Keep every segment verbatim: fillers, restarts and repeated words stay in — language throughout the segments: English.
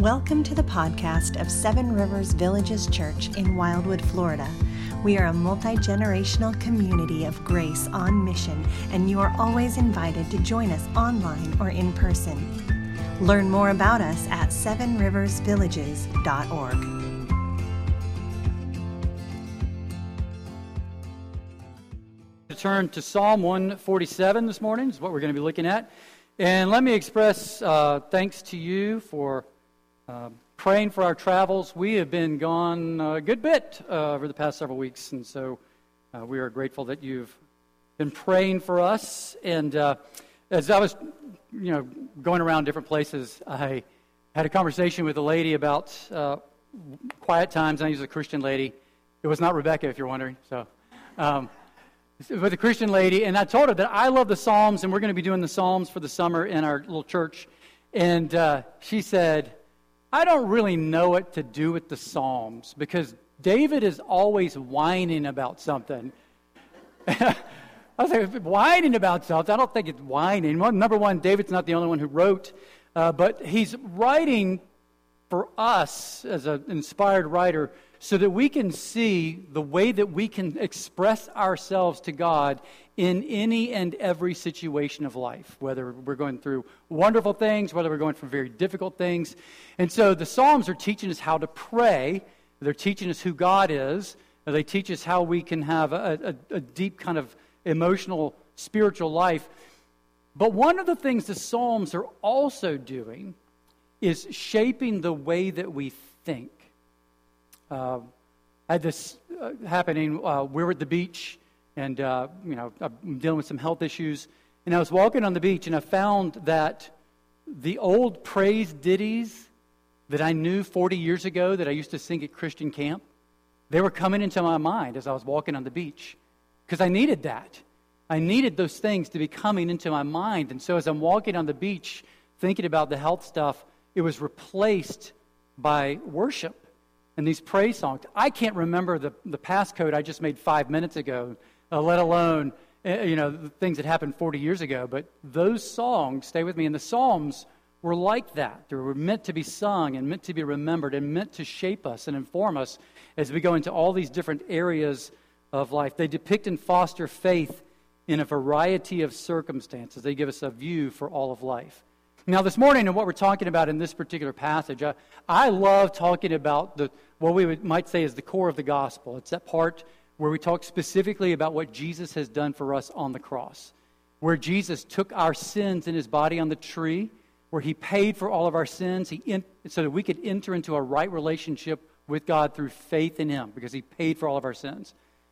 Welcome to the podcast of Seven Rivers Villages Church in Wildwood, Florida. We are a multi-generational community of grace on mission, and you are always invited to join us online or in person. Learn more about us at seven rivers villages dot org. To turn to Psalm one forty-seven this morning is what we're going to be looking at. And let me express uh, thanks to you for uh, praying for our travels. We have been gone a good bit uh, over the past several weeks, and so uh, we are grateful that you've been praying for us. And uh, as I was, you know, going around different places, I had a conversation with a lady about uh, quiet times. I use a Christian lady. It was not Rebecca, if you're wondering. So. Um, with a Christian lady, and I told her that I love the Psalms, and we're going to be doing the Psalms for the summer in our little church. And uh, she said, I don't really know what to do with the Psalms, because David is always whining about something. I was like, whining about something? I don't think it's whining. Well, number one, David's not the only one who wrote, uh, but he's writing for us as an inspired writer so that we can see the way that we can express ourselves to God in any and every situation of life, whether we're going through wonderful things, whether we're going through very difficult things. And so the Psalms are teaching us how to pray. They're teaching us who God is. They teach us how we can have a, a, a deep kind of emotional, spiritual life. But one of the things the Psalms are also doing is shaping the way that we think. Uh, I had this uh, happening. Uh, we were at the beach, and uh, you know, I'm dealing with some health issues. And I was walking on the beach, and I found that the old praise ditties that I knew forty years ago that I used to sing at Christian camp, they were coming into my mind as I was walking on the beach, because I needed that. I needed those things to be coming into my mind. And so as I'm walking on the beach, thinking about the health stuff, it was replaced by worship and these praise songs. I can't remember the, the passcode I just made five minutes ago, uh, let alone uh, you know the things that happened forty years ago. But those songs stay with me. And the Psalms were like that. They were meant to be sung and meant to be remembered and meant to shape us and inform us as we go into all these different areas of life. They depict and foster faith in a variety of circumstances. They give us a view for all of life. Now, this morning, and what we're talking about in this particular passage, I, I love talking about the what we would, might say is the core of the gospel. It's that part where we talk specifically about what Jesus has done for us on the cross, where Jesus took our sins in his body on the tree, where he paid for all of our sins, he in, so that we could enter into a right relationship with God through faith in him, because he paid for all of our sins.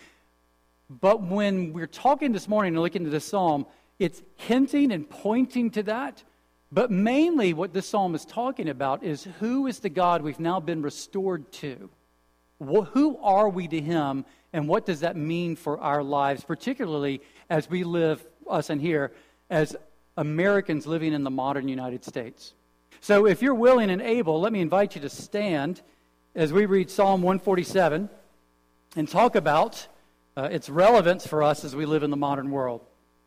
But when we're talking this morning and looking at this psalm, it's hinting and pointing to that. But mainly what this psalm is talking about is who is the God we've now been restored to? Who are we to him, and what does that mean for our lives, particularly as we live, us and here, as Americans living in the modern United States? So if you're willing and able, let me invite you to stand as we read Psalm one forty-seven and talk about uh, its relevance for us as we live in the modern world.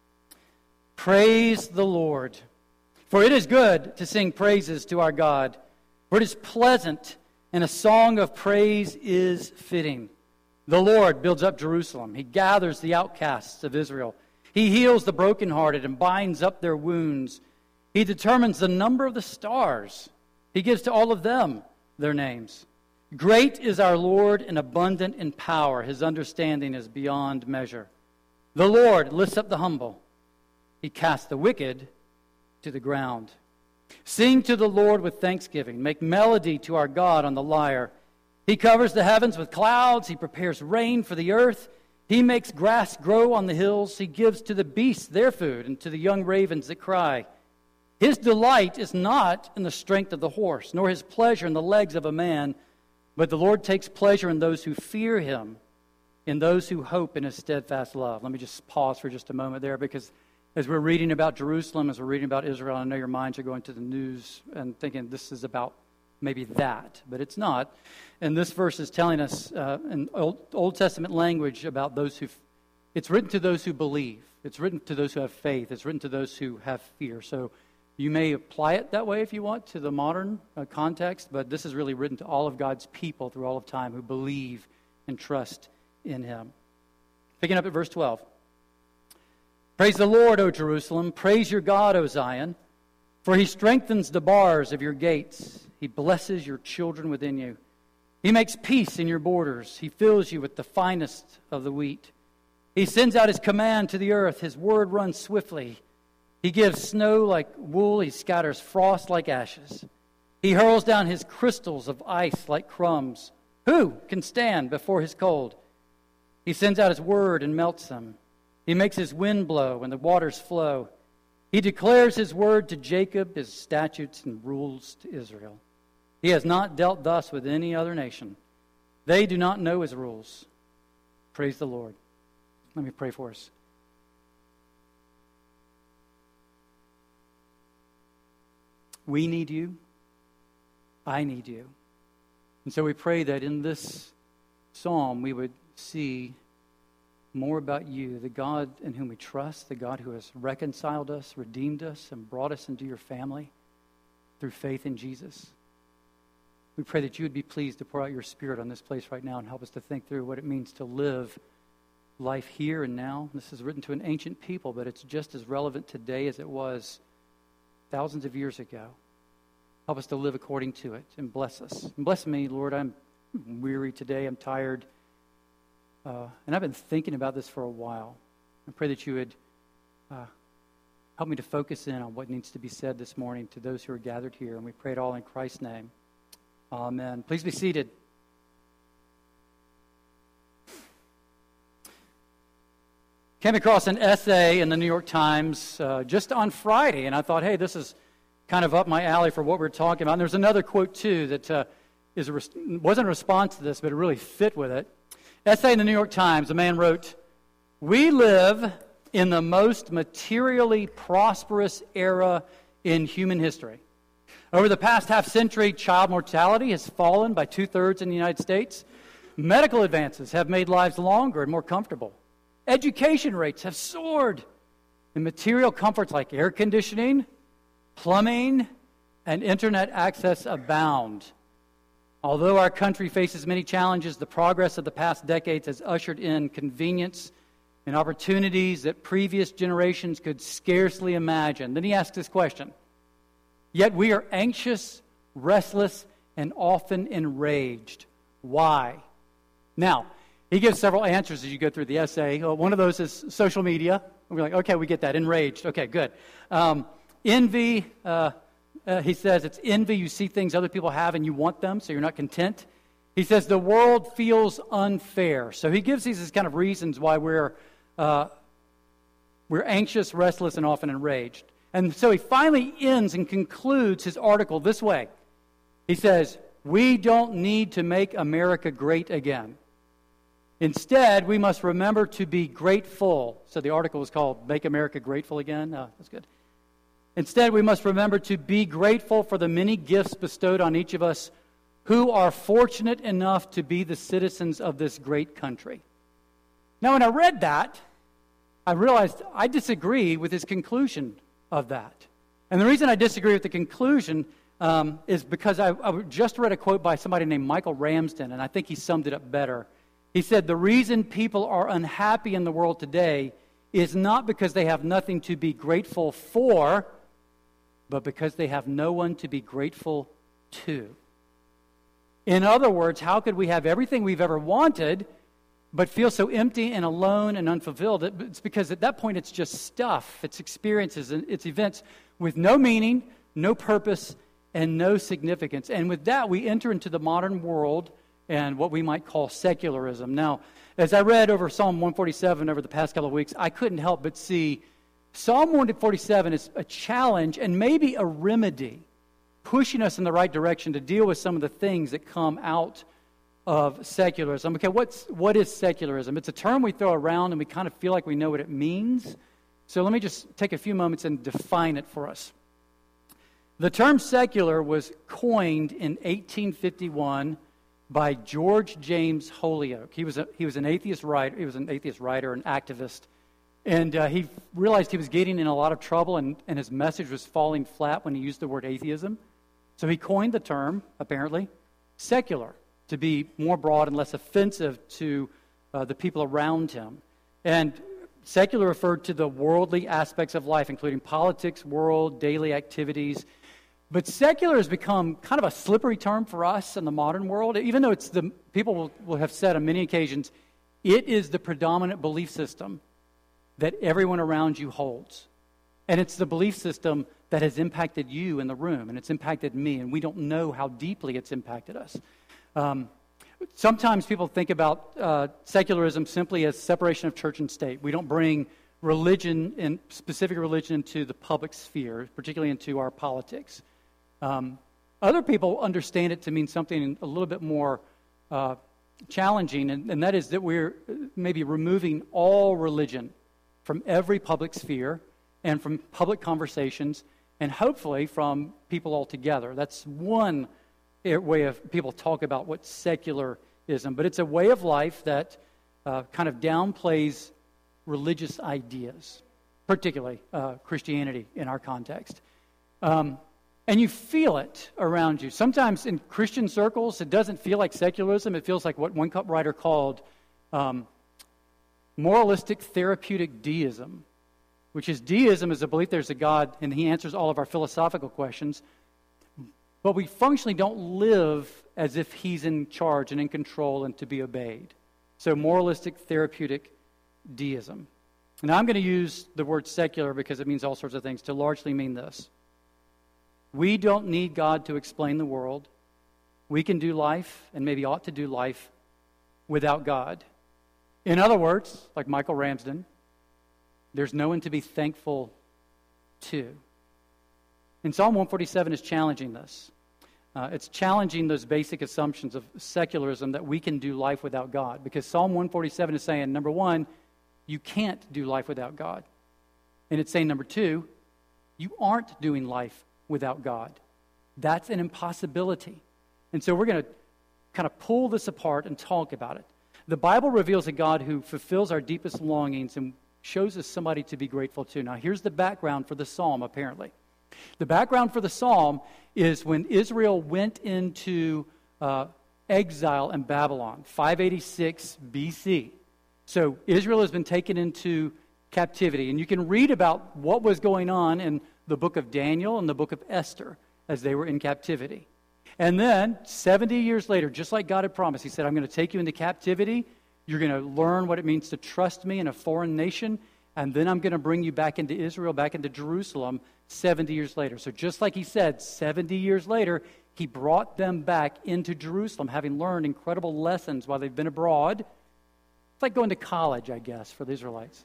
Praise the Lord. For it is good to sing praises to our God, for it is pleasant, and a song of praise is fitting. The Lord builds up Jerusalem. He gathers the outcasts of Israel. He heals the brokenhearted and binds up their wounds. He determines the number of the stars. He gives to all of them their names. Great is our Lord and abundant in power. His understanding is beyond measure. The Lord lifts up the humble. He casts the wicked to the ground. Sing to the Lord with thanksgiving. Make melody to our God on the lyre. He covers the heavens with clouds. He prepares rain for the earth. He makes grass grow on the hills. He gives to the beasts their food and to the young ravens that cry. His delight is not in the strength of the horse, nor his pleasure in the legs of a man, but the Lord takes pleasure in those who fear him, in those who hope in his steadfast love. Let me just pause for just a moment there, because as we're reading about Jerusalem, as we're reading about Israel, I know your minds are going to the news and thinking this is about maybe that, but it's not. And this verse is telling us uh, in Old, Old Testament language about those who, it's written to those who believe. It's written to those who have faith. It's written to those who have fear. So You may apply it that way if you want to the modern uh, context, but this is really written to all of God's people through all of time who believe and trust in him. Picking up at verse twelve. Praise the Lord, O Jerusalem. Praise your God, O Zion. For he strengthens the bars of your gates. He blesses your children within you. He makes peace in your borders. He fills you with the finest of the wheat. He sends out his command to the earth. His word runs swiftly. He gives snow like wool. He scatters frost like ashes. He hurls down his crystals of ice like crumbs. Who can stand before his cold? He sends out his word and melts them. He makes his wind blow and the waters flow. He declares his word to Jacob, his statutes and rules to Israel. He has not dealt thus with any other nation. They do not know his rules. Praise the Lord. Let me pray for us. We need you. I need you. And so we pray that in this psalm we would see more about you, the God in whom we trust, the God who has reconciled us, redeemed us, and brought us into your family through faith in Jesus. We pray that you would be pleased to pour out your Spirit on this place right now and help us to think through what it means to live life here and now. This is written to an ancient people, but it's just as relevant today as it was thousands of years ago. Help us to live according to it and bless us. And bless me, Lord. I'm weary today. I'm tired. Uh, and I've been thinking about this for a while. I pray that you would uh, help me to focus in on what needs to be said this morning to those who are gathered here. And we pray it all in Christ's name. Amen. Please be seated. Came across an essay in the New York Times uh, just on Friday, and I thought, hey, this is kind of up my alley for what we're talking about. And there's another quote, too, that uh, is a res- wasn't a response to this, but it really fit with it. Essay in the New York Times, a man wrote, "We live in the most materially prosperous era in human history. Over the past half century, child mortality has fallen by two-thirds in the United States. Medical advances have made lives longer and more comfortable. Education rates have soared, and material comforts like air conditioning, plumbing, and internet access abound. Although our country faces many challenges, the progress of the past decades has ushered in convenience and opportunities that previous generations could scarcely imagine." Then he asks this question, "Yet we are anxious, restless, and often enraged. Why?" Now, he gives several answers as you go through the essay. Uh, one of those is social media. We're like, okay, we get that. Enraged. Okay, good. Um, envy, uh, uh, he says it's envy. You see things other people have and you want them, so you're not content. He says the world feels unfair. So he gives these as kind of reasons why we're uh, we're anxious, restless, and often enraged. And so he finally ends and concludes his article this way. He says, "We don't need to make America great again. Instead, we must remember to be grateful." So the article was called "Make America Grateful Again." Oh, that's good. "Instead, we must remember to be grateful for the many gifts bestowed on each of us who are fortunate enough to be the citizens of this great country." Now, when I read that, I realized I disagree with his conclusion of that. And the reason I disagree with the conclusion um, is because I, I just read a quote by somebody named Michael Ramsden, and I think he summed it up better. He said, "The reason people are unhappy in the world today is not because they have nothing to be grateful for, but because they have no one to be grateful to." In other words, how could we have everything we've ever wanted, but feel so empty and alone and unfulfilled? It's because at that point it's just stuff, it's experiences, and it's events with no meaning, no purpose, and no significance. And with that, we enter into the modern world and what we might call secularism. Now, as I read over Psalm one forty-seven over the past couple of weeks, I couldn't help but see Psalm one forty-seven is a challenge and maybe a remedy, pushing us in the right direction to deal with some of the things that come out of secularism. Okay, what's what is secularism? It's a term we throw around and we kind of feel like we know what it means. So let me just take a few moments and define it for us. The term secular was coined in eighteen fifty-one by George James Holyoake. He was a, he was an atheist writer. He was an atheist writer, an activist, And uh, he realized he was getting in a lot of trouble, and, and his message was falling flat when he used the word atheism. So he coined the term, apparently, secular, to be more broad and less offensive to uh, the people around him. And secular referred to the worldly aspects of life, including politics, world, daily activities. But secular has become kind of a slippery term for us in the modern world, even though it's the people will, will have said on many occasions, it is the predominant belief system that everyone around you holds. And it's the belief system that has impacted you in the room, and it's impacted me, and we don't know how deeply it's impacted us. Um, sometimes people think about uh, secularism simply as separation of church and state. We don't bring religion, and specific religion, into the public sphere, particularly into our politics. Um, other people understand it to mean something a little bit more uh, challenging, and, and that is that we're maybe removing all religion from every public sphere and from public conversations, and hopefully from people altogether. That's one way of people talk about what secularism, but it's a way of life that uh, kind of downplays religious ideas, particularly uh, Christianity in our context. Um, and you feel it around you. Sometimes in Christian circles, it doesn't feel like secularism. It feels like what one writer called um, moralistic therapeutic deism, which is deism is a belief there's a God and he answers all of our philosophical questions, but we functionally don't live as if he's in charge and in control and to be obeyed. So moralistic therapeutic deism. And I'm going to use the word secular because it means all sorts of things to largely mean this. We don't need God to explain the world. We can do life, and maybe ought to do life, without God. In other words, like Michael Ramsden, there's no one to be thankful to. And Psalm one forty-seven is challenging this. Uh, it's challenging those basic assumptions of secularism that we can do life without God. Because Psalm one forty-seven is saying, number one, you can't do life without God. And it's saying, number two, you aren't doing life without God. That's an impossibility. And so we're going to kind of pull this apart and talk about it. The Bible reveals a God who fulfills our deepest longings and shows us somebody to be grateful to. Now, here's the background for the psalm, apparently. The background for the psalm is when Israel went into uh, exile in Babylon, five eighty-six B C. So Israel has been taken into captivity. And you can read about what was going on in the book of Daniel and the book of Esther as they were in captivity. And then, seventy years later, just like God had promised, he said, I'm going to take you into captivity. You're going to learn what it means to trust me in a foreign nation. And then I'm going to bring you back into Israel, back into Jerusalem, seventy years later. So just like he said, seventy years later, he brought them back into Jerusalem, having learned incredible lessons while they've been abroad. It's like going to college, I guess, for the Israelites.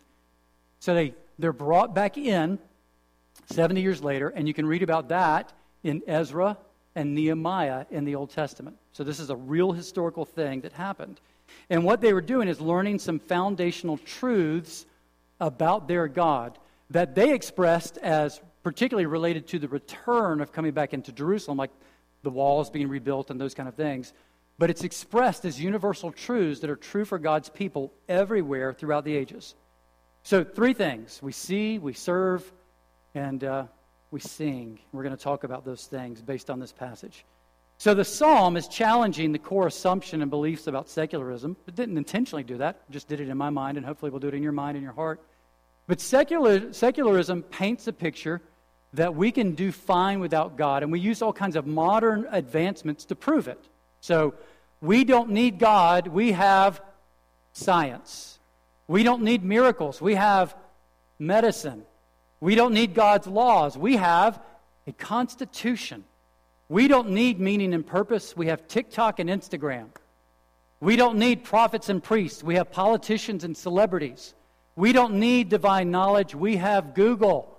So they, they're brought back in seventy years later, and you can read about that in Ezra and Nehemiah in the Old Testament. So this is a real historical thing that happened. And what they were doing is learning some foundational truths about their God that they expressed as particularly related to the return of coming back into Jerusalem, like the walls being rebuilt and those kind of things. But it's expressed as universal truths that are true for God's people everywhere throughout the ages. So three things. We see, we serve, and uh, we sing. We're going to talk about those things based on this passage. So the psalm is challenging the core assumption and beliefs about secularism. It didn't intentionally do that. Just did it in my mind, and hopefully we'll do it in your mind and your heart. But secular, secularism paints a picture that we can do fine without God, and we use all kinds of modern advancements to prove it. So we don't need God. We have science. We don't need miracles. We have medicine. We don't need God's laws. We have a constitution. We don't need meaning and purpose. We have TikTok and Instagram. We don't need prophets and priests. We have politicians and celebrities. We don't need divine knowledge. We have Google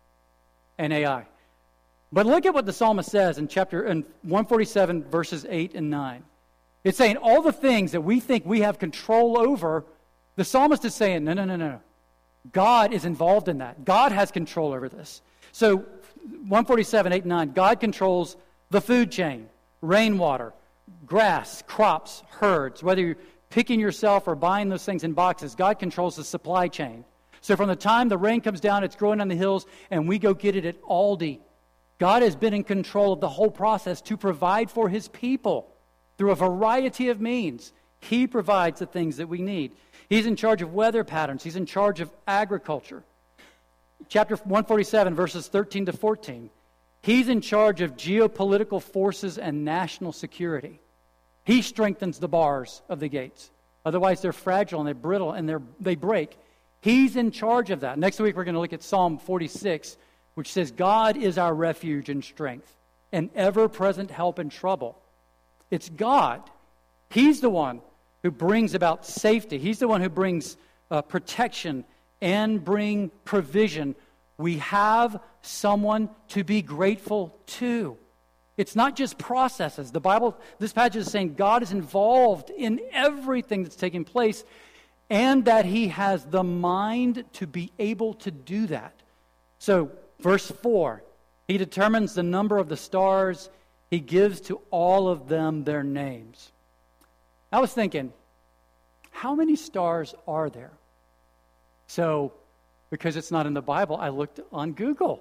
and A I. But look at what the psalmist says in chapter in one forty-seven, verses eight and nine. It's saying all the things that we think we have control over, the psalmist is saying, no, no, no, no. God is involved in that. God has control over this. So one forty-seven, eight and nine, God controls the food chain, rainwater, grass, crops, herds. Whether you're picking yourself or buying those things in boxes, God controls the supply chain. So from the time the rain comes down, it's growing on the hills, and we go get it at Aldi. God has been in control of the whole process to provide for his people through a variety of means. He provides the things that we need. He's in charge of weather patterns. He's in charge of agriculture. Chapter one forty-seven, verses thirteen to fourteen. He's in charge of geopolitical forces and national security. He strengthens the bars of the gates. Otherwise, they're fragile and they're brittle and they're, they break. He's in charge of that. Next week, we're going to look at Psalm forty-six, which says, God is our refuge and strength, an ever-present help in trouble. It's God. He's the one who brings about safety. He's the one who brings uh, protection and bring provision. We have someone to be grateful to. It's not just processes. The Bible, this passage is saying God is involved in everything that's taking place, and that he has the mind to be able to do that. So, verse four, he determines the number of the stars. He gives to all of them their names. I was thinking, how many stars are there? So, because it's not in the Bible, I looked on Google.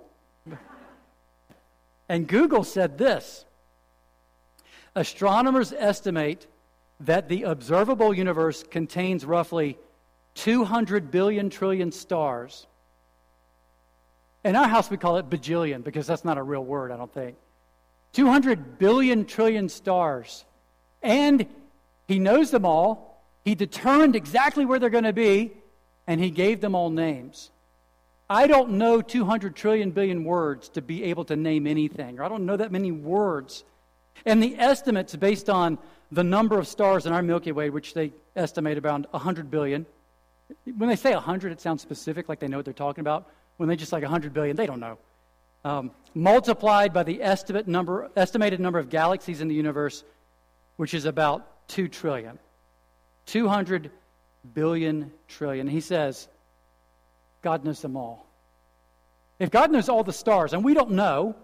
And Google said this: astronomers estimate that the observable universe contains roughly two hundred billion trillion stars. In our house, we call it bajillion, because that's not a real word, I don't think. two hundred billion trillion stars. And he knows them all. He determined exactly where they're going to be, and he gave them all names. I don't know two hundred trillion billion words to be able to name anything, or I don't know that many words. And the estimates based on the number of stars in our Milky Way, which they estimate around one hundred billion. When they say one hundred, it sounds specific, like they know what they're talking about. When they just like one hundred billion, they don't know. Um, multiplied by the estimate number, estimated number of galaxies in the universe, which is about two trillion. two hundred billion trillion. He says, God knows them all. If God knows all the stars, and we don't know,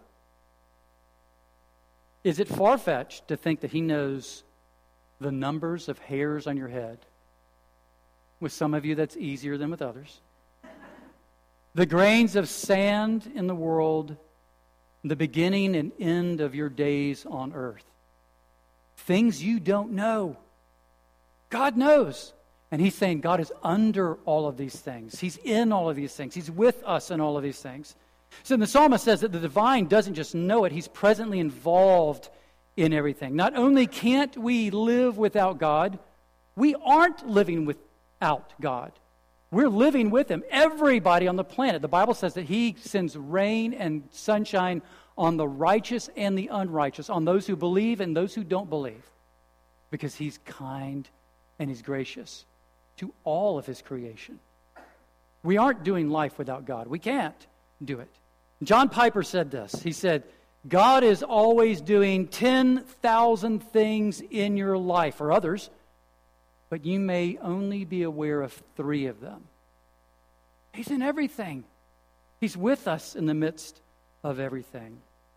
is it far-fetched to think that he knows the numbers of hairs on your head? With some of you, that's easier than with others. The grains of sand in the world, the beginning and end of your days on earth. Things you don't know. God knows. And he's saying God is under all of these things. He's in all of these things. He's with us in all of these things. So the psalmist says that the divine doesn't just know it, he's presently involved in everything. Not only can't we live without God, we aren't living without God. We're living with him. Everybody on the planet. The Bible says that he sends rain and sunshine on the righteous and the unrighteous, on those who believe and those who don't believe, because he's kind and he's gracious to all of his creation. We aren't doing life without God. We can't do it. John Piper said this. He said, God is always doing ten thousand things in your life, or others, but you may only be aware of three of them. He's in everything. He's with us in the midst of everything.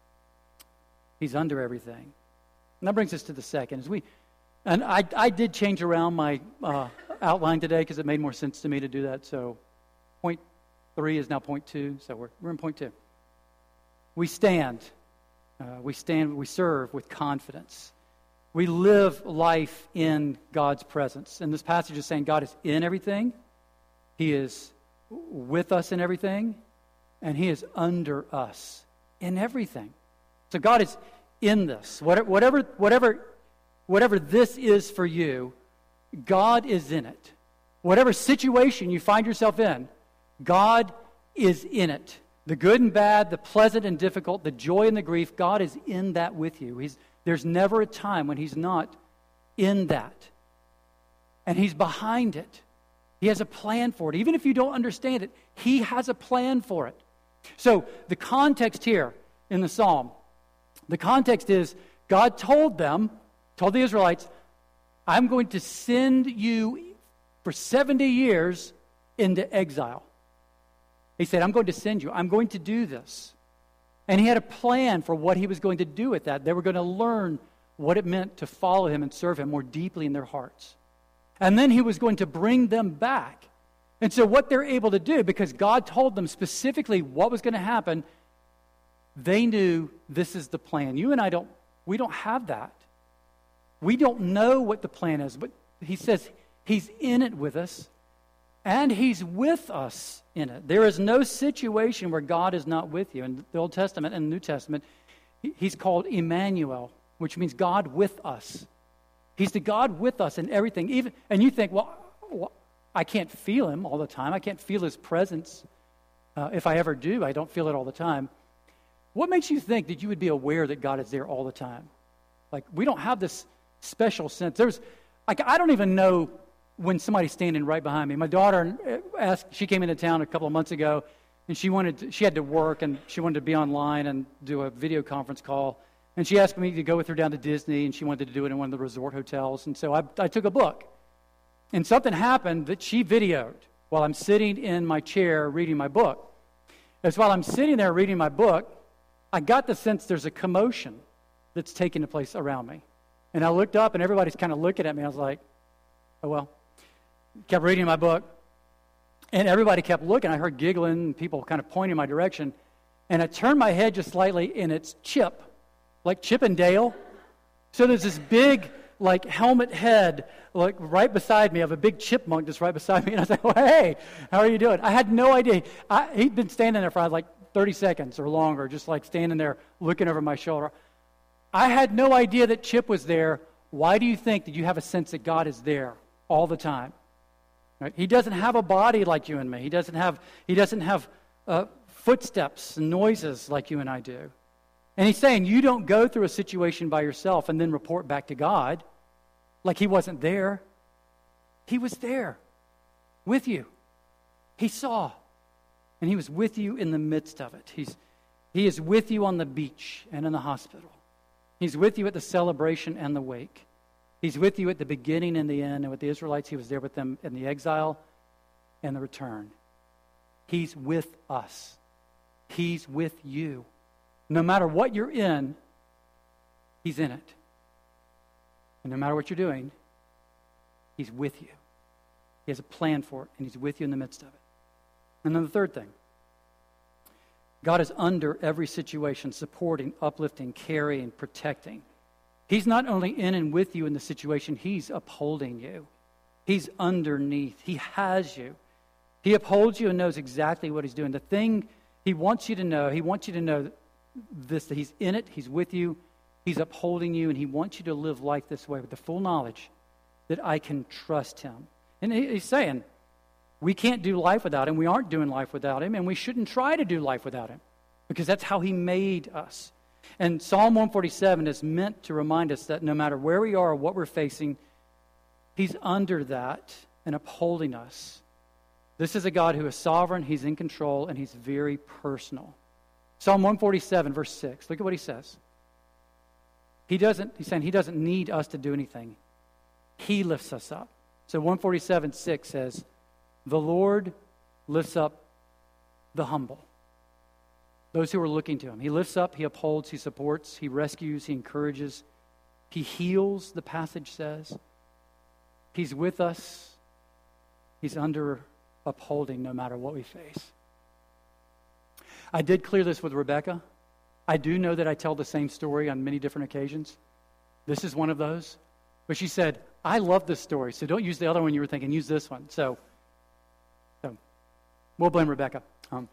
He's under everything. And that brings us to the second. As we, and I, I did change around my uh, outline today because it made more sense to me to do that. So point three is now point two. So we're, we're in point two. We stand. Uh, we stand, we serve with confidence. We live life in God's presence. And this passage is saying God is in everything. He is with us in everything. And he is under us in everything. So God is in this. Whatever, whatever, whatever this is for you, God is in it. Whatever situation you find yourself in, God is in it. The good and bad, the pleasant and difficult, the joy and the grief, God is in that with you. He's, there's never a time when he's not in that. And he's behind it. He has a plan for it. Even if you don't understand it, he has a plan for it. So the context here in the psalm, the context is God told them, told the Israelites, I'm going to send you for seventy years into exile. He said, I'm going to send you. I'm going to do this. And he had a plan for what he was going to do with that. They were going to learn what it meant to follow him and serve him more deeply in their hearts. And then he was going to bring them back. And so what they're able to do, because God told them specifically what was going to happen, they knew this is the plan. You and I don't, we don't have that. We don't know what the plan is, but he says he's in it with us, and he's with us in it. There is no situation where God is not with you. In the Old Testament and the New Testament, he's called Emmanuel, which means God with us. He's the God with us in everything. Even, and you think, well, well, I can't feel him all the time. I can't feel his presence. Uh, if I ever do, I don't feel it all the time. What makes you think that you would be aware that God is there all the time? Like, we don't have this special sense. There's, like, I don't even know when somebody's standing right behind me. My daughter asked, she came into town a couple of months ago, and she wanted to, she had to work, and she wanted to be online and do a video conference call. And she asked me to go with her down to Disney, and she wanted to do it in one of the resort hotels. And so I, I took a book. And something happened that she videoed while I'm sitting in my chair reading my book. As while I'm sitting there reading my book, I got the sense there's a commotion that's taking place around me. And I looked up, and everybody's kind of looking at me. I was like, oh, well. Kept reading my book, and everybody kept looking. I heard giggling, and people kind of pointing my direction. And I turned my head just slightly, and it's Chip, like Chip and Dale. So there's this big, like, helmet head, like, right beside me of a big chipmunk just right beside me. And I was like, well, hey, how are you doing? I had no idea. I, he'd been standing there for like thirty seconds or longer, just like standing there looking over my shoulder. I had no idea that Chip was there. Why do you think that you have a sense that God is there all the time? Right? He doesn't have a body like you and me. He doesn't have, he doesn't have uh, footsteps and noises like you and I do. And he's saying you don't go through a situation by yourself and then report back to God like he wasn't there. He was there with you. He saw. And he was with you in the midst of it. He's, he is with you on the beach and in the hospital. He's with you at the celebration and the wake. He's with you at the beginning and the end. And with the Israelites, he was there with them in the exile and the return. He's with us. He's with you. No matter what you're in, he's in it. And no matter what you're doing, he's with you. He has a plan for it, and he's with you in the midst of it. And then the third thing, God is under every situation, supporting, uplifting, carrying, protecting. He's not only in and with you in the situation, he's upholding you. He's underneath. He has you. He upholds you and knows exactly what he's doing. The thing he wants you to know, he wants you to know this, that he's in it, he's with you, he's upholding you, and he wants you to live life this way with the full knowledge that I can trust him. And he's saying, we can't do life without him. We aren't doing life without him, and we shouldn't try to do life without him because that's how he made us. And Psalm one forty-seven is meant to remind us that no matter where we are or what we're facing, he's under that and upholding us. This is a God who is sovereign, he's in control, and he's very personal. Psalm one forty-seven, verse six, look at what he says. He doesn't, he's saying he doesn't need us to do anything. He lifts us up. So one forty-seven, six says, the Lord lifts up the humble. Those who are looking to him. He lifts up, he upholds, he supports, he rescues, he encourages, he heals, the passage says. He's with us. He's under upholding no matter what we face. I did clear this with Rebecca. I do know that I tell the same story on many different occasions. This is one of those. But she said, I love this story, so don't use the other one you were thinking, use this one. So, so we'll blame Rebecca. Um,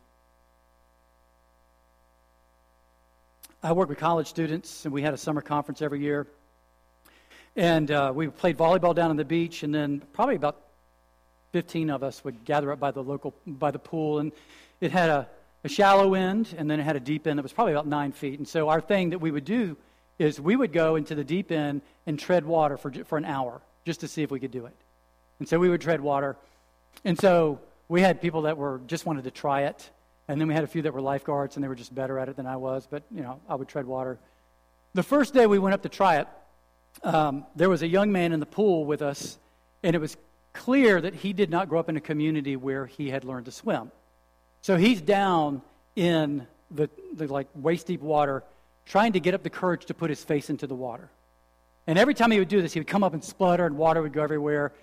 I work with college students, and we had a summer conference every year. And uh, we played volleyball down on the beach, and then probably about fifteen of us would gather up by the local, by the pool, and it had a, a shallow end, and then it had a deep end that was probably about nine feet. And so our thing that we would do is we would go into the deep end and tread water for for an hour just to see if we could do it. And so we would tread water. And so we had people that were just wanted to try it. And then we had a few that were lifeguards, and they were just better at it than I was. But, you know, I would tread water. The first day we went up to try it, um, there was a young man in the pool with us, and it was clear that he did not grow up in a community where he had learned to swim. So he's down in the, the like waist-deep water, trying to get up the courage to put his face into the water. And every time he would do this, he would come up and splutter, and water would go everywhere.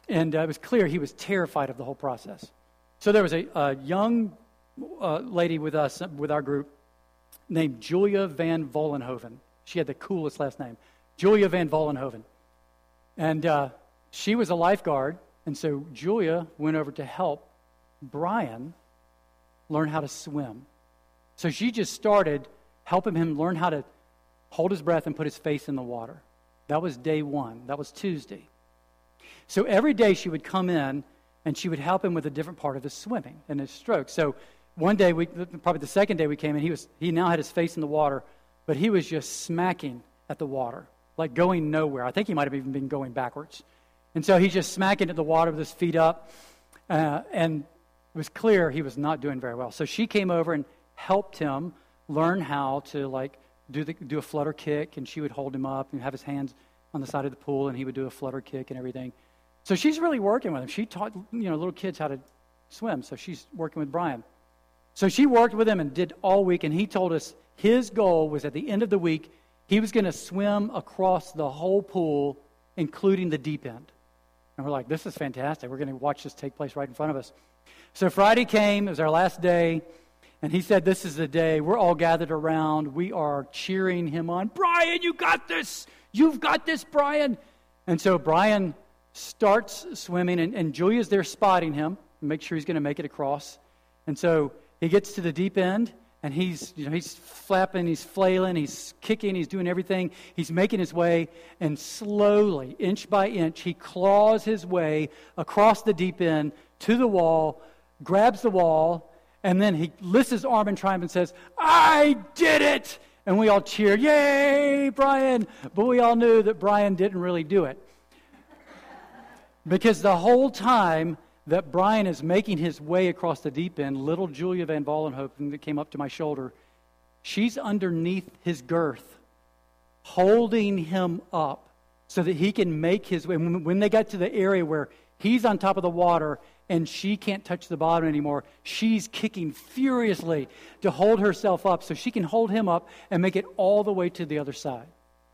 And uh, it was clear he was terrified of the whole process. So there was a, a young uh, lady with us, with our group, named Julia Van Vollenhoven. She had the coolest last name, Julia Van Vollenhoven. And uh, she was a lifeguard, and so Julia went over to help Brian learn how to swim. So she just started helping him learn how to hold his breath and put his face in the water. That was day one. That was Tuesday. So every day she would come in and she would help him with a different part of his swimming and his stroke. So one day, we probably the second day we came in, he was he now had his face in the water, but he was just smacking at the water, like going nowhere. I think he might have even been going backwards. And so he's just smacking at the water with his feet up, uh, and it was clear he was not doing very well. So she came over and helped him learn how to like do the do a flutter kick, and she would hold him up and have his hands on the side of the pool, and he would do a flutter kick and everything. So she's really working with him. She taught you know little kids how to swim, so she's working with Brian. So she worked with him and did all week, and he told us his goal was at the end of the week, he was going to swim across the whole pool, including the deep end. And we're like, this is fantastic. We're going to watch this take place right in front of us. So Friday came, it was our last day, and he said, this is the day. We're all gathered around. We are cheering him on. Brian, you got this. You've got this, Brian. And so Brian starts swimming, and, and Julia's there spotting him, make sure he's going to make it across. And so he gets to the deep end, and he's, you know, he's flapping, he's flailing, he's kicking, he's doing everything. He's making his way, and slowly, inch by inch, he claws his way across the deep end to the wall, grabs the wall, and then he lifts his arm in triumph and says, I did it! And we all cheered, yay, Brian! But we all knew that Brian didn't really do it. Because the whole time that Brian is making his way across the deep end, little Julia Van Vollenhoven that came up to my shoulder, she's underneath his girth, holding him up so that he can make his way. When they got to the area where he's on top of the water and she can't touch the bottom anymore, she's kicking furiously to hold herself up so she can hold him up and make it all the way to the other side.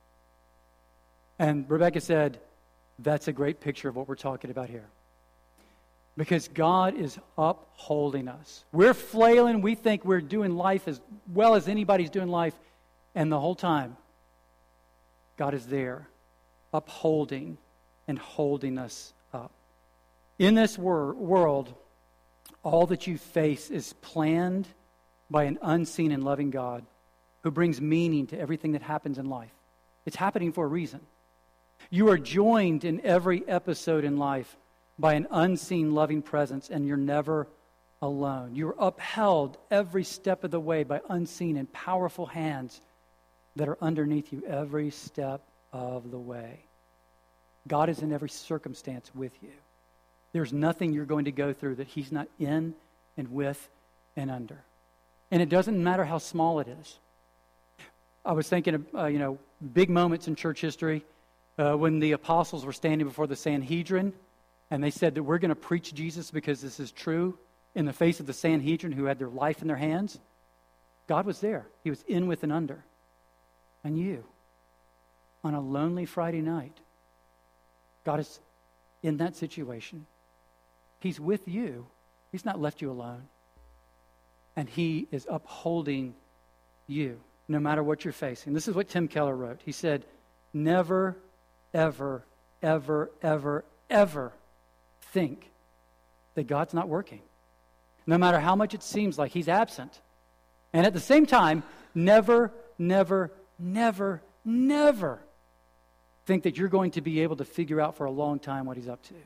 And Rebecca said, that's a great picture of what we're talking about here. Because God is upholding us. We're flailing. We think we're doing life as well as anybody's doing life. And the whole time, God is there, upholding and holding us up. In this wor- world, all that you face is planned by an unseen and loving God who brings meaning to everything that happens in life. It's happening for a reason. You are joined in every episode in life by an unseen loving presence, and you're never alone. You're upheld every step of the way by unseen and powerful hands that are underneath you every step of the way. God is in every circumstance with you. There's nothing you're going to go through that He's not in and with and under. And it doesn't matter how small it is. I was thinking of, uh, you know, big moments in church history uh, when the apostles were standing before the Sanhedrin, and they said that we're going to preach Jesus because this is true in the face of the Sanhedrin who had their life in their hands. God was there. He was in with and under. And you, on a lonely Friday night, God is in that situation. He's with you. He's not left you alone. And He is upholding you, no matter what you're facing. This is what Tim Keller wrote. He said, never, ever, ever, ever, ever think that God's not working. No matter how much it seems like He's absent. And at the same time, never, never, never, never think that you're going to be able to figure out for a long time what He's up to.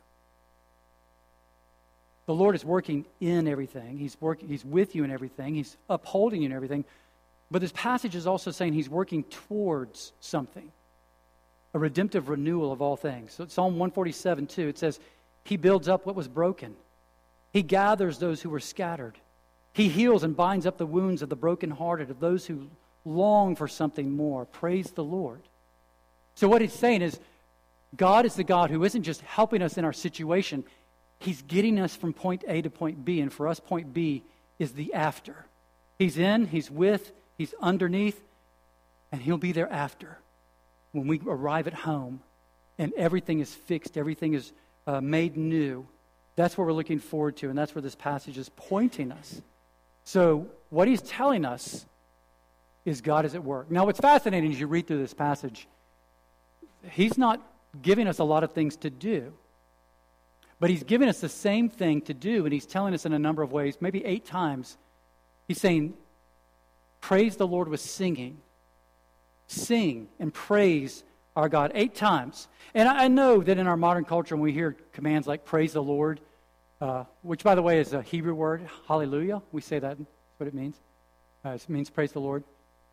The Lord is working in everything. He's working. He's with you in everything. He's upholding you in everything. But this passage is also saying He's working towards something. A redemptive renewal of all things. So Psalm one forty-seven, two, it says, He builds up what was broken. He gathers those who were scattered. He heals and binds up the wounds of the brokenhearted, of those who long for something more. Praise the Lord. So what He's saying is, God is the God who isn't just helping us in our situation. He's getting us from point A to point B. And for us, point B is the after. He's in, He's with, He's underneath, and He'll be there after. When we arrive at home and everything is fixed, everything is uh, made new. That's what we're looking forward to, and that's where this passage is pointing us. So what he's telling us is God is at work. Now, what's fascinating as you read through this passage, he's not giving us a lot of things to do, but he's giving us the same thing to do, and he's telling us in a number of ways, maybe eight times. He's saying, praise the Lord with singing. Sing and praise our God eight times. And I know that in our modern culture, when we hear commands like praise the Lord, uh, which, by the way, is a Hebrew word, hallelujah, we say that, that's what it means. Uh, it means praise the Lord.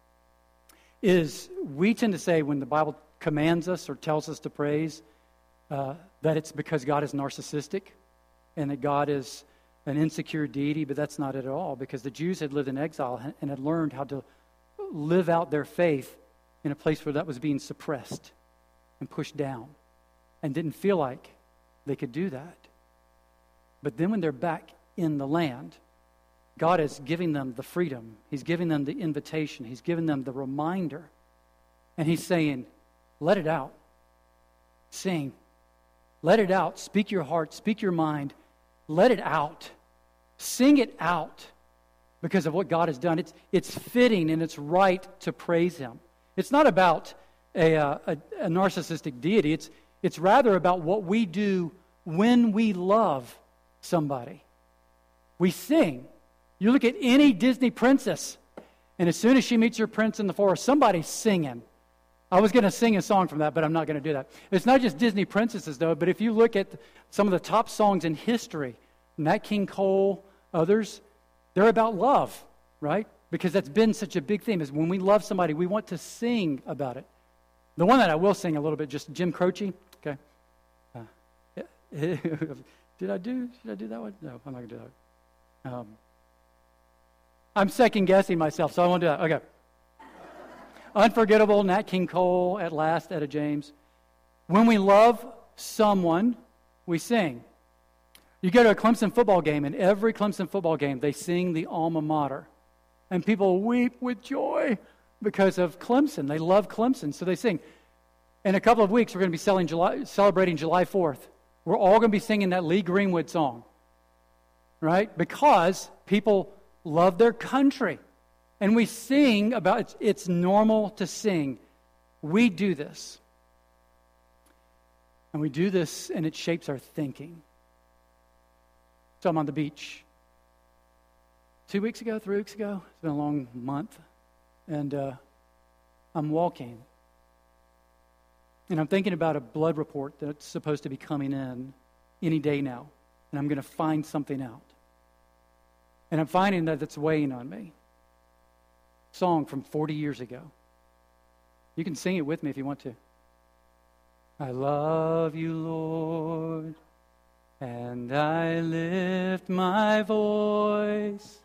Is we tend to say when the Bible commands us or tells us to praise, uh, that it's because God is narcissistic and that God is an insecure deity, but that's not it at all, because the Jews had lived in exile and had learned how to live out their faith in a place where that was being suppressed and pushed down and didn't feel like they could do that. But then when they're back in the land, God is giving them the freedom. He's giving them the invitation. He's giving them the reminder. And he's saying, let it out. Sing. Let it out. Speak your heart. Speak your mind. Let it out. Sing it out because of what God has done. It's, it's fitting and it's right to praise him. It's not about a, a, a narcissistic deity. It's, it's rather about what we do when we love somebody. We sing. You look at any Disney princess, and as soon as she meets her prince in the forest, somebody's singing. I was going to sing a song from that, but I'm not going to do that. It's not just Disney princesses, though, but if you look at some of the top songs in history, Nat King Cole, others, they're about love, right? Because that's been such a big theme, is when we love somebody, we want to sing about it. The one that I will sing a little bit, just Jim Croce, okay? Uh, did I do, should I do that one? No, I'm not going to do that one. Um, I'm second-guessing myself, so I won't do that. Okay. Unforgettable, Nat King Cole, At Last, Etta James. When we love someone, we sing. You go to a Clemson football game, and every Clemson football game, they sing the alma mater. And people weep with joy because of Clemson. They love Clemson, so they sing. In a couple of weeks, we're going to be selling July, celebrating July fourth. We're all going to be singing that Lee Greenwood song, right? Because people love their country. And we sing about, it's, it's normal to sing. We do this. And we do this, and it shapes our thinking. So I'm on the beach. Two weeks ago, three weeks ago, it's been a long month. And uh, I'm walking. And I'm thinking about a blood report that's supposed to be coming in any day now. And I'm going to find something out. And I'm finding that it's weighing on me. Song from forty years ago. You can sing it with me if you want to. I love you, Lord, and I lift my voice.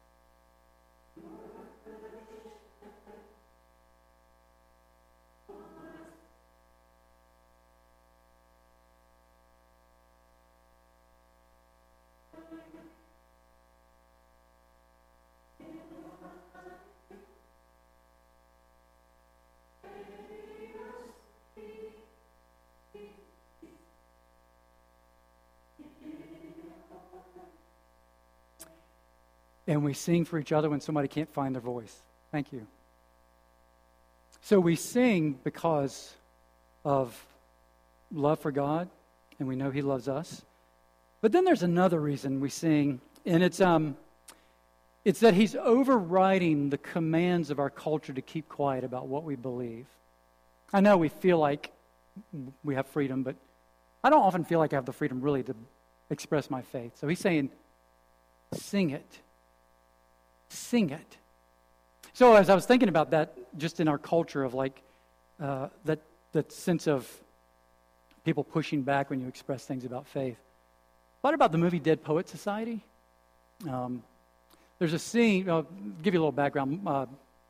And we sing for each other when somebody can't find their voice. Thank you. So we sing because of love for God, and we know He loves us. But then there's another reason we sing, and it's um, it's that He's overriding the commands of our culture to keep quiet about what we believe. I know we feel like we have freedom, but I don't often feel like I have the freedom really to express my faith. So He's saying, sing it. Sing it. So as I was thinking about that, just in our culture of like uh, that that sense of people pushing back when you express things about faith, I thought about the movie Dead Poet Society. Um, there's a scene. I'll give you a little background. Uh,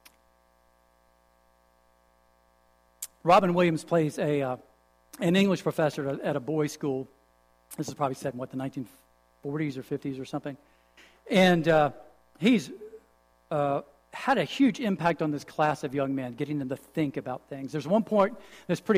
Robin Williams plays a uh, an English professor at, at a boys' school. This is probably set in what, the nineteen forties or fifties or something, and uh, he's Uh, had a huge impact on this class of young men, getting them to think about things. There's one point that's pretty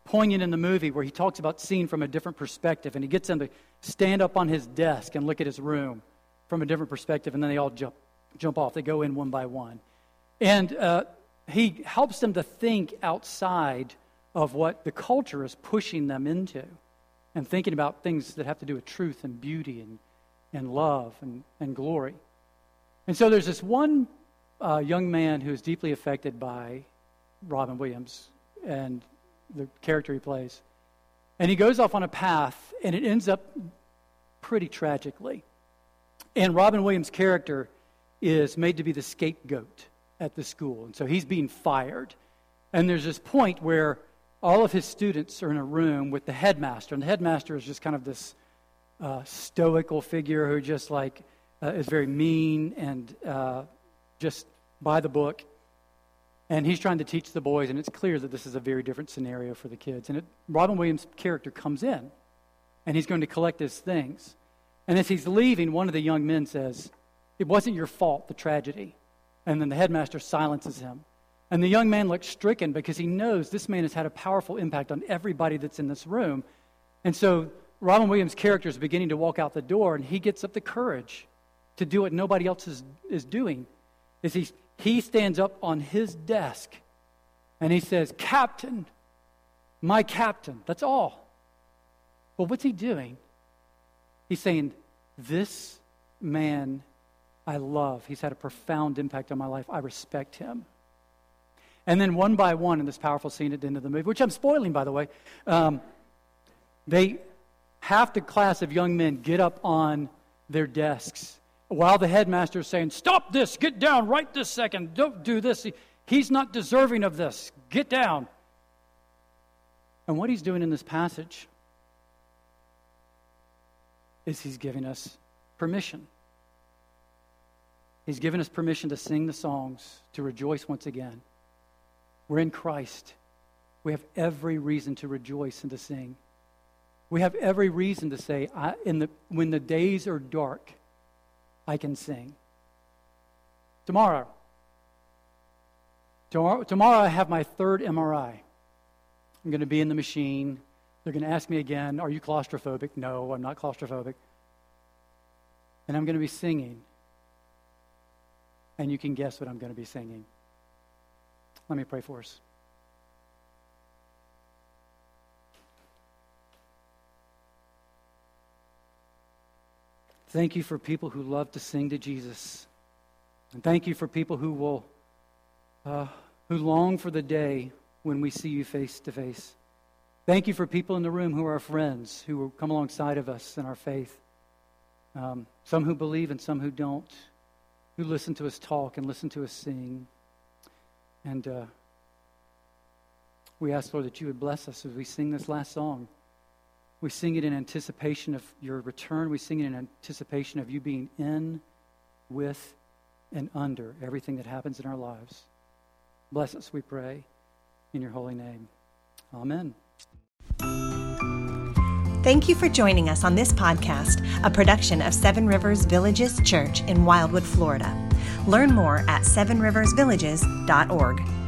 poignant in the movie where he talks about seeing from a different perspective, and he gets them to stand up on his desk and look at his room from a different perspective, and then they all jump jump off. They go in one by one. And uh, he helps them to think outside of what the culture is pushing them into, and thinking about things that have to do with truth and beauty and, and love and, and glory. And so there's this one uh, young man who is deeply affected by Robin Williams and the character he plays. And he goes off on a path, and it ends up pretty tragically. And Robin Williams' character is made to be the scapegoat at the school. And so he's being fired. And there's this point where all of his students are in a room with the headmaster. And the headmaster is just kind of this uh, stoical figure who just like uh, is very mean and uh, just by the book. And he's trying to teach the boys, and it's clear that this is a very different scenario for the kids. And it, Robin Williams' character comes in, and he's going to collect his things. And as he's leaving, one of the young men says, "It wasn't your fault, the tragedy." And then the headmaster silences him. And the young man looks stricken because he knows this man has had a powerful impact on everybody that's in this room. And so Robin Williams' character is beginning to walk out the door, and he gets up the courage to do what nobody else is, is doing. Is he, he stands up on his desk, and he says, "Captain, my captain." That's all. Well, what's he doing? He's saying, "This man I love. He's had a profound impact on my life. I respect him." And then one by one in this powerful scene at the end of the movie, which I'm spoiling, by the way, um, they, half the class of young men get up on their desks while the headmaster is saying, "Stop this, get down right this second, don't do this. He's not deserving of this, get down." And what he's doing in this passage is he's giving us permission. He's given us permission to sing the songs, to rejoice once again. We're in Christ. We have every reason to rejoice and to sing. We have every reason to say, I, in the, when the days are dark, I can sing. Tomorrow, tomorrow, tomorrow I have my third M R I. I'm going to be in the machine. They're going to ask me again, "Are you claustrophobic?" No, I'm not claustrophobic. And I'm going to be singing. And you can guess what I'm going to be singing. Let me pray for us. Thank you for people who love to sing to Jesus. And thank you for people who will, uh, who long for the day when we see you face to face. Thank you for people in the room who are our friends, who will come alongside of us in our faith. Um, some who believe and some who don't, who listen to us talk and listen to us sing. And uh, we ask, Lord, that you would bless us as we sing this last song. We sing it in anticipation of your return. We sing it in anticipation of you being in, with, and under everything that happens in our lives. Bless us, we pray, in your holy name. Amen. Thank you for joining us on this podcast, a production of Seven Rivers Villages Church in Wildwood, Florida. Learn more at seven rivers villages dot org.